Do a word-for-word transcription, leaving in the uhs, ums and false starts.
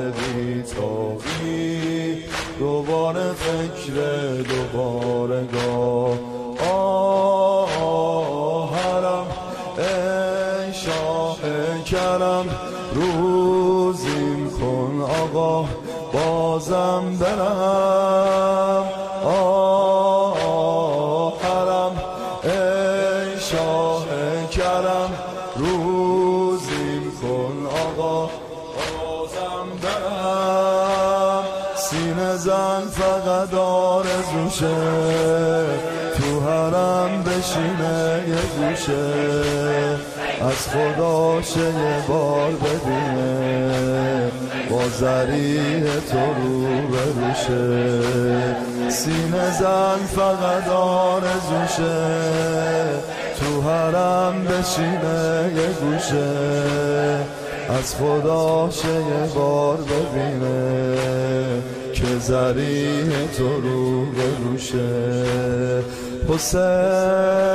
بی تابی، دوباره فکر دوباره گاه آهرم ای شاه کرم، روزیم کن آقا بازم برم آهرم ای شاه کرم، روزیم کن آقا بازم برم. سینه زن فقط آرزوشه تو حرم بشینه یه گوشه، از خداشه یه بار ببینه با ذریع تو رو بروشه. سینه زن فقط آرزوشه تو حرم بشینه یه گوشه، از خداشه یه بار ببینه که ذریع تو رو بروشه. حسین